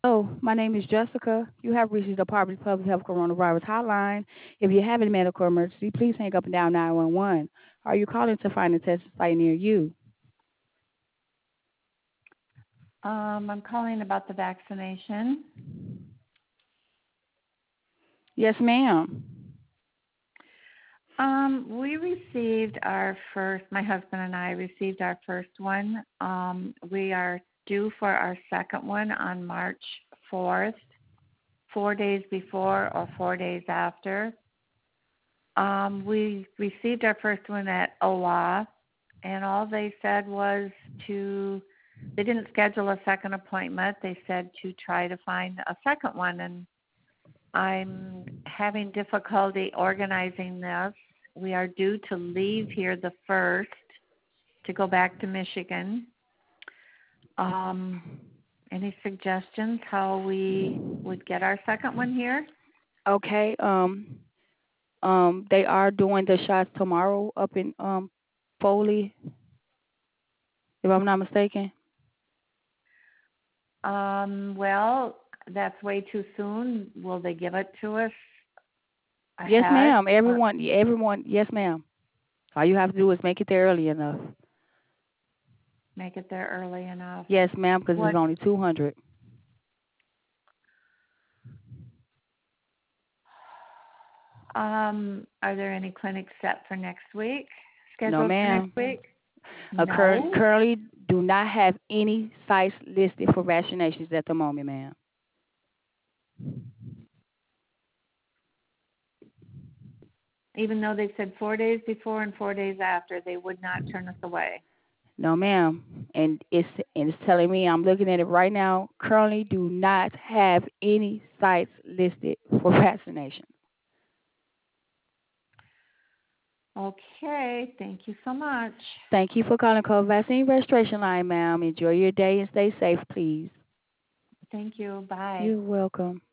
Oh, my name is Jessica. You have reached the Department of Public Health Coronavirus Hotline. If you have a medical emergency, please hang up and dial 911. Are you calling to find a testing site near you? I'm calling about the vaccination. Yes, ma'am. We received our first, my husband and I received our first one. We are due for our second one on March 4th, 4 days before or 4 days after. We received our first one at OWA, and all they said was they didn't schedule a second appointment. They said to try to find a second one, and I'm having difficulty organizing this. We are due to leave here the 1st to go back to Michigan. Um, any suggestions how we would get our second one here? Okay. They are doing the shots tomorrow up in Foley, if I'm not mistaken. Well, that's way too soon. Will they give it to us Yes, ahead ma'am. or Everyone. Yes, ma'am. All you have to do is make it there early enough. make it there early enough? Yes, ma'am, because it's What only 200. are there any clinics set for next week? No, Scheduled for next ma'am. week? No. Currently do not have any sites listed for vaccinations at the moment, ma'am. Even though they said 4 days before and 4 days after, they would not turn us away. No, ma'am. And it's telling me I'm looking at it right now. Currently do not have any sites listed for vaccination. Okay, thank you so much. Thank you for calling COVID Vaccine Registration Line, ma'am. Enjoy your day and stay safe, please. Thank you. Bye. You're welcome.